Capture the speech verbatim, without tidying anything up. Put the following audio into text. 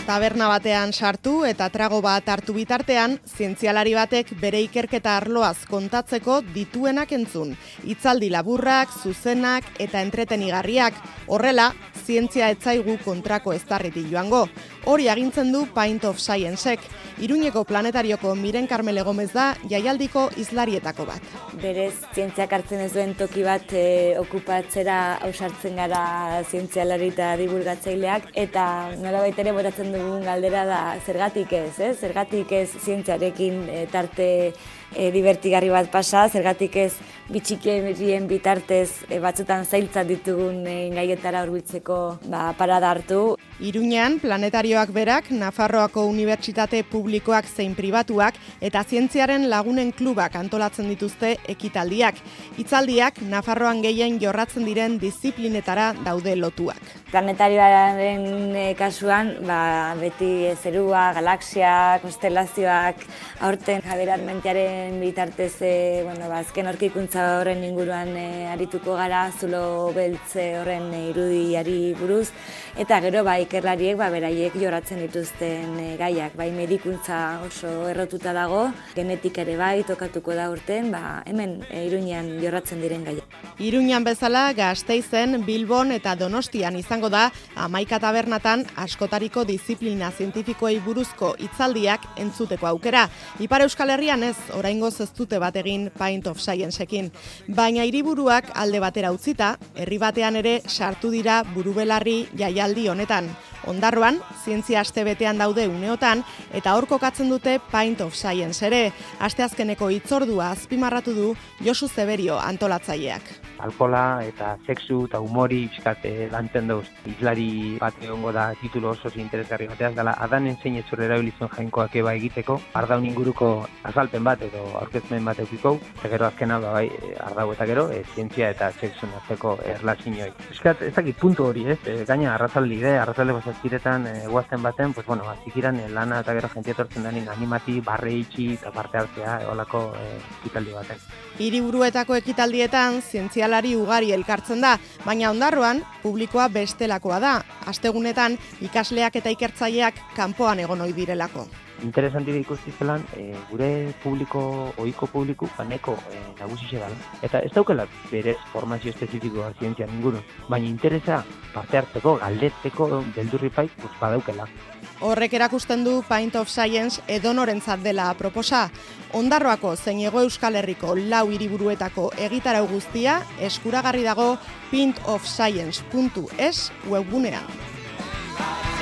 Taberna batean sartu eta trago bat hartu bitartean, zientzialari batek bere ikerketa arloaz kontatzeko dituenak entzun. Hitzaldi laburrak, zuzenak eta entretenigarriak. Horrela, zientzia etzaigu kontrako eztarritik joango. Hori agintzen du Pint of Sciencek. Iruñeko planetarioko Miren Karmele Gomez da jaialdiko hizlarietako bat. Berez, zientziak hartzen ez duen toki bat e, okupatzera ausartzen gara zientzialari eta divulgatzaileak, eta nolabait ere botatzen dugun galdera da zergatik ez, eh? Zergatik ez zientziarekin e, tarte e, divertigarri bat pasa, zergatik ez bitxikien bitartez e, batzutan zailtzat ditugun e, gaietara hurbiltzeko ba, parada hartu. Iruñean, planetarioak berak, Nafarroako unibertsitate publikoak zein pribatuak eta zientziaren lagunen klubak antolatzen dituzte ekitaldiak. Hitzaldiak Nafarroan gehien jorratzen diren disiplinetara daude lotuak. Planetarioaren kasuan, ba, beti zerua, galaxia, konstelazioak, aurten Javier Armentiaren bitartez, e, bueno, ba, azken aurkikuntza horren inguruan e, arituko gara, zulo beltze horren e, irudiari buruz, eta gero ba, ikerlariek ba, beraiek jorratzen dituzten e, gaiak, bai medikuntza oso errotuta dago, genetik ere bai tokatuko da urten, ba, hemen e, Iruñean jorratzen diren gaiak. Iruñean bezala Gasteizen, Bilbon eta Donostian izango da hamaika tabernatan askotariko disiplina zientifikoei buruzko hitzaldiak entzuteko aukera. Ipar Euskal Herrian ez, oraingoz ez dute bat egin Pint of Scienceekin. Baina hiriburuak alde batera utzita, herri batean ere sartu dira burubelarri jaialdi honetan. Ondarroan, zientzia astebetean daude uneotan, eta hor kokatzen dute Pint of Science ere. Asteazkeneko hitzordua azpimarratu du Josu Zeberio antolatzaileak. Alkola eta sexu eta humori pixkat lantzen dauz. Hizlari bat egongo da titulo oso interesgarri bateaz dela adanen zein etzur erabilizuen jainkoak eba egiteko, ardaun inguruko azalpen bat edo aurkezmen bat eukiko, eta gero azkena ba, bai, ardau eta gero, e, zientzia eta sexun azteko erlazinoi. Piskat, ez dakit puntu hori, ez? E, gaina arrazaldi ide, arrazalde bozazkiretan e, guazten baten, pues bueno, azikiran e, lana eta gero jentia tortzen denin animati, barre itxi eta parte hartzea, eolako e, ekitaldi baten. Hiriburuetako ekitaldietan zientzialari ugari elkartzen da, baina Ondarroan publikoa bestelakoa da. Astegunetan ikasleak eta ikertzaileak kanpoan egon ohi direlako. Interesanti da ikusti zelan, e, gure publiko, ohiko publiko, baneko e, nagusixe dela. Eta ez daukela berez formazio espezifikoa zientzian ingurun, baina interesa parte hartzeko, galdetzeko, beldurri paik, pues, badaukela. Horrek erakusten du Pint of Science edonorentzat dela proposa. Ondarroako zein Hego Euskal Herriko lau hiriburuetako egitarau guztia eskuragarri dago pint of science puntu es webgunean.